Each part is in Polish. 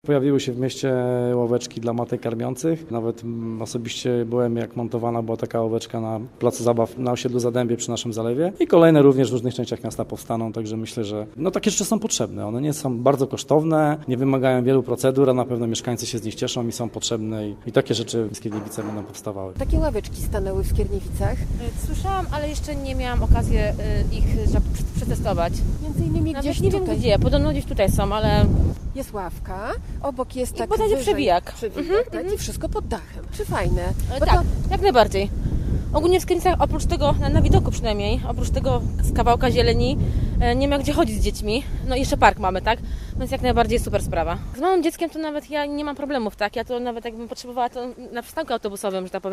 Pojawiły się w mieście ławeczki dla matek karmiących. Nawet osobiście byłem, jak montowana była taka ławeczka na placu zabaw na osiedlu Zadębie przy naszym zalewie. I kolejne również w różnych częściach miasta powstaną, także myślę, że takie rzeczy są potrzebne. One nie są bardzo kosztowne, nie wymagają wielu procedur, a na pewno mieszkańcy się z nich cieszą i są potrzebne i takie rzeczy w Skierniewice będą powstawały. Takie ławeczki stanęły w Skierniewicach. Słyszałam, ale jeszcze nie miałam okazji ich przetestować. Między innymi Nawet gdzieś nie tutaj. wiem gdzie, podobno gdzieś tutaj są, ale... Jest ławka, obok jest tak podanie wyżej przewijak. Tak? I wszystko pod dachem. Czy fajne? Bo Tak, to jak najbardziej. Ogólnie w Skierniewicach oprócz tego, na widoku przynajmniej, oprócz tego z kawałka zieleni, nie ma gdzie chodzić z dziećmi. No i jeszcze park mamy, tak? Więc jak najbardziej super sprawa. Z małym dzieckiem to nawet ja nie mam problemów, tak? Ja to nawet jakbym potrzebowała, to na przystanku autobusowym, że tak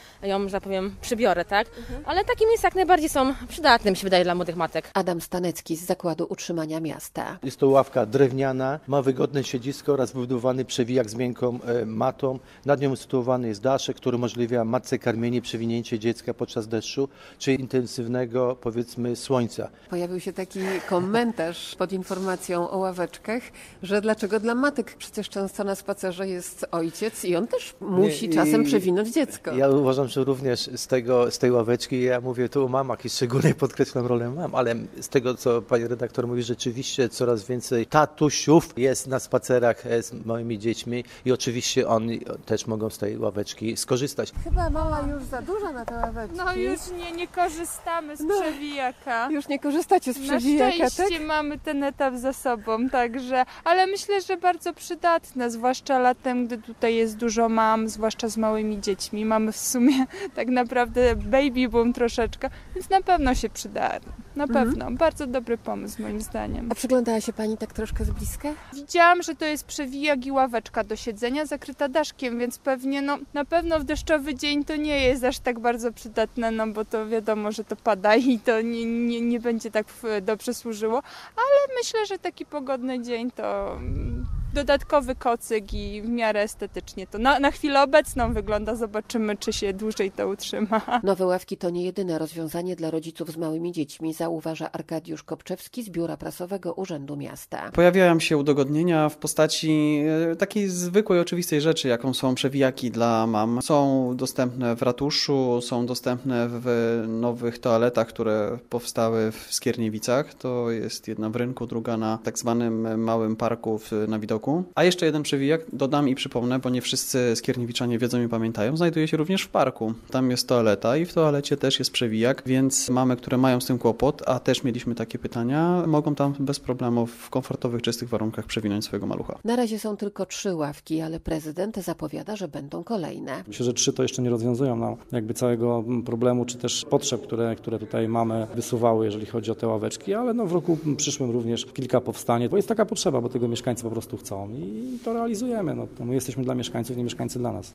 powiem, przybiorę, tak? Ale takie miejsca jak najbardziej są przydatne, mi się wydaje, dla młodych matek. Adam Stanecki z Zakładu Utrzymania Miasta. Jest to ławka drewniana, ma wygodne siedzisko oraz wybudowany przewijak z miękką matą. Nad nią usytuowany jest daszek, który umożliwia matce karmienie, przewinięcie dziecka podczas deszczu czy intensywnego, powiedzmy, słońca. Pojawił się taki komentarz pod informacją o ławeczkach, że dlaczego dla matek? Przecież często na spacerze jest ojciec i on też musi czasem przewinąć dziecko. Ja uważam, że również z tej ławeczki, ja mówię tu o mamach i szczególnie podkreślam rolę mam, ale z tego, co pani redaktor mówi, rzeczywiście coraz więcej tatusiów jest na spacerach z małymi dziećmi i oczywiście oni też mogą z tej ławeczki skorzystać. Chyba mama już za duża na te ławeczki. No już nie korzystamy z przewijaka. Już nie korzystacie z Na przewijaka, szczęście tak? mamy ten etap za sobą, także, ale myślę, że bardzo przydatne, zwłaszcza latem, gdy tutaj jest dużo mam, zwłaszcza z małymi dziećmi. Mamy w sumie tak naprawdę baby boom troszeczkę, więc na pewno się przyda. Na pewno. Bardzo dobry pomysł moim zdaniem. A przyglądała się pani tak troszkę z bliska? Widziałam, że to jest przewijak i ławeczka do siedzenia zakryta daszkiem, więc pewnie, na pewno w deszczowy dzień to nie jest aż tak bardzo przydatne, bo to wiadomo, że to pada i to nie będzie tak dobrze służyło, ale myślę, że taki pogodny dzień to dodatkowy kocyk i w miarę estetycznie to na chwilę obecną wygląda. Zobaczymy, czy się dłużej to utrzyma. Nowe ławki to nie jedyne rozwiązanie dla rodziców z małymi dziećmi, zauważa Arkadiusz Kopczewski z Biura Prasowego Urzędu Miasta. Pojawiają się udogodnienia w postaci takiej zwykłej, oczywistej rzeczy, jaką są przewijaki dla mam. Są dostępne w ratuszu, są dostępne w nowych toaletach, które powstały w Skierniewicach. To jest jedna w rynku, druga na tak zwanym małym parku na widoku. A jeszcze jeden przewijak, dodam i przypomnę, bo nie wszyscy skierniewiczanie wiedzą i pamiętają, znajduje się również w parku. Tam jest toaleta i w toalecie też jest przewijak, więc mamy, które mają z tym kłopot, a też mieliśmy takie pytania, mogą tam bez problemu w komfortowych, czystych warunkach przewinąć swojego malucha. Na razie są tylko 3 ławki, ale prezydent zapowiada, że będą kolejne. Myślę, że 3 to jeszcze nie rozwiązują nam całego problemu, czy też potrzeb, które tutaj mamy wysuwały, jeżeli chodzi o te ławeczki, ale w roku przyszłym również kilka powstanie, bo jest taka potrzeba, bo tego mieszkańcy po prostu chcą i to realizujemy. My jesteśmy dla mieszkańców, nie mieszkańcy dla nas.